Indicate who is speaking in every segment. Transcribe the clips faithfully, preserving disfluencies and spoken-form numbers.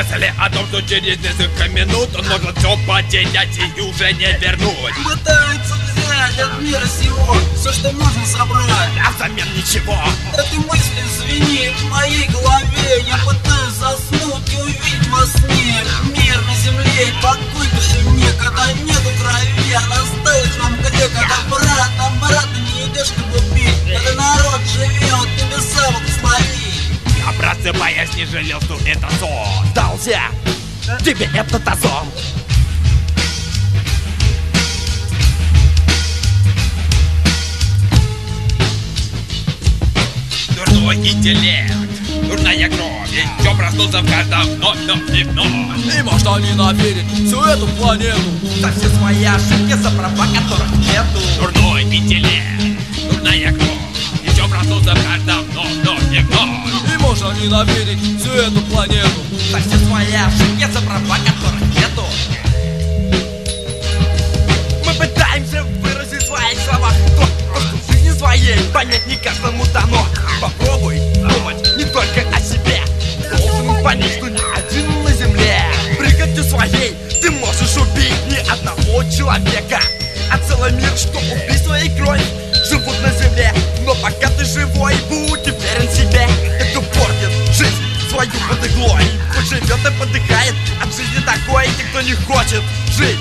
Speaker 1: мысли о том, что через несколько минут он может все потерять и уже не вернуть.
Speaker 2: Пытаются взять от мира сего все, что можно собрать,
Speaker 1: а взамен ничего.
Speaker 2: Эти мысли звенит в моей голове. Я пытаюсь заснуть и увидеть во сне мир на земле и покой в тишине, когда нету крови. Она стоит вам где, когда брат, обратно не идешь, чтобы бить. Когда народ живет, небеса благослови.
Speaker 1: Я просыпаясь не жалел, что это сон. Дался тебе этот сон. Дурной интеллект, дурная кровь, и все проснулся в каждом вновь, вновь и вновь.
Speaker 3: И можно ненавидеть всю эту планету
Speaker 2: за все свои ошибки, за права которых нету.
Speaker 1: Дурной интеллект, дурная кровь, и все проснулся в каждом вновь, вновь и вновь.
Speaker 3: И можно ненавидеть всю эту планету
Speaker 2: за все свои ошибки, за права которых нету.
Speaker 1: Мы пытаемся выразить в своих словах то, что в жизни своей понять не каждому дано. Попробуй думать не только о себе. Должен понять, что ни один на земле пригоде своей ты можешь убить не одного человека, а целый мир, что убить своей кровью живут на земле. Но пока ты живой, будь уверен в себе. Это портит жизнь свою под иглой. Кто живет и подыхает от жизни такой, и кто не хочет жить.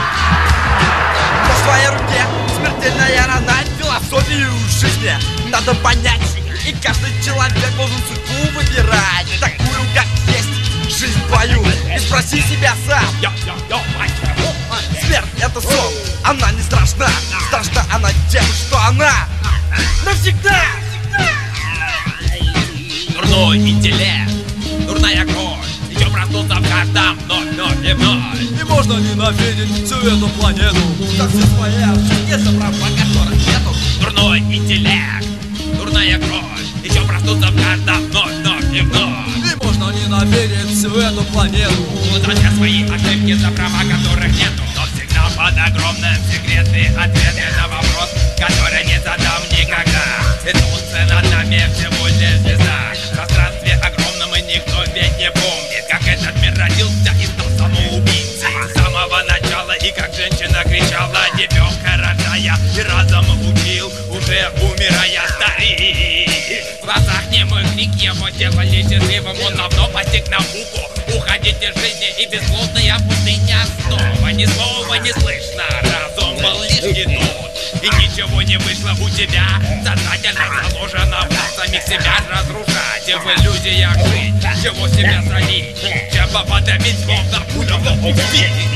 Speaker 1: На своей руке смертельная рана, философию жизни надо понять. И каждый человек должен судьбу выбирать, такую, как есть, жизнь твою. И спроси себя сам: смерть — это сон, она не страшна. Страшна она тем, что она навсегда. Дурной интеллект, дурная кровь, еще проснулся в каждом вновь, вновь и вновь.
Speaker 3: И можно ненавидеть всю эту планету
Speaker 2: за все свои ошибки, за права которых нету.
Speaker 1: Дурной интеллект, дурная кровь, еще проснуться в каждом вновь, вновь и вновь.
Speaker 3: И можно ненавидеть всю эту планету
Speaker 1: за все свои ошибки, за права которых нету. Но всегда под огромным секретный ответ на вопрос, который не задам никогда. И солнце над нами всего лишь звезда. В пространстве огромном и никто ведь не помнит, как этот мир родился и стал самоубийцей с самого начала. И как женщина кричала, ребенка рожая, и разом учил, уже умирая старик. В глазах немой крик его делали счастливым. Он давно постиг науку уходить из жизни, и бесплодная пустыня снова. Ни слова не слышно, разум был лишь идут. И ничего не вышло у тебя, сознательно заложено в самих себя разрушать. И в иллюзиях жить, чего себя солить, чем подавить словно пулю в пути.